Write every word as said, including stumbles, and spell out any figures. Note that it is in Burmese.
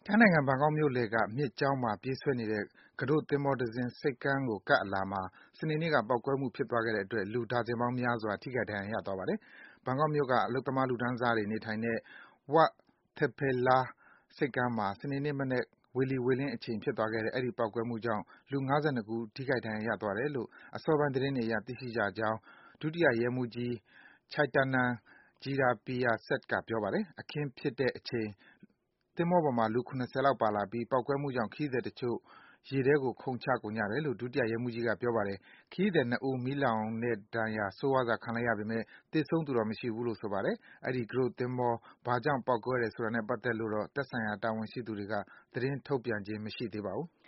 ထိုင်းနိုင်ငံ၊ ဘန်ကောက်မြို့လယ်က မြစ်ကြောင်းမှာ ပြေးဆွဲနေတဲ့ ကူးတို့သင်္ဘောတစင်း ဆိပ်ကမ်းကို ကပ်အလာမှာ စနေနေ့က ပေါက်ကွဲမှုဖြစ်သွားခဲ့တဲ့အတွက် လူဒါဇင်ပေါင်းများစွာ ထိခိုက်ဒဏ်ရာရသွားပါတယ်။ ဘန်ကောက်မြို့က အလုပ်သမား လူတန်းစားတွေ နေထိုင်တဲ့ Wat Phra ဆိပ်ကမ်းမှာ စနေနေ့မနက် ဝေလီဝေလင်းအချိန် ဖြစ်သွားခဲ့တဲ့ အဲဒီ ပေါက်ကွဲမှုကြောင့် လူ ၅၂ ဦး ထိခိုက်ဒဏ်ရာရသွားတယ်လို့ အစောပိုင်း သတင်းတွေအရ သိရှိရကြောင်း ဒုတိယရဲမှူးကြီး Chaitanya Jirapirsad က ပြောပါတယ်။ အခင်းဖြစ်တဲ့အချိန် သင်္ဘောပေါ်မှာ လူ ၇၀ လောက်ပါလာပြီး ပေါက်ကွဲမှုကြောင့် ခရီးသည်တချို့ ရေထဲကို ခုန်ချကုန်ကြတယ်လို့ ဒုတိယရဲမှူးကြီးက ပြောပါတယ်။ ခရီးသည် ၂ ဦး မီးလောင်တဲ့ဒဏ်ရာ ဆိုးရွားစွာ ခံလိုက်ရပေမယ့် သေဆုံးသူတော့ မရှိဘူးလို့ ဆိုပါတယ်။ အဲဒီ ကူးတို့သင်္ဘော ဘာကြောင့် ပေါက်ကွဲတယ်ဆိုတာနဲ့ ပတ်သက်လို့တော့ သက်ဆိုင်ရာ တာဝန်ရှိသူတွေက သတင်းထုတ်ပြန်ခြင်း မရှိသေးပါဘူး။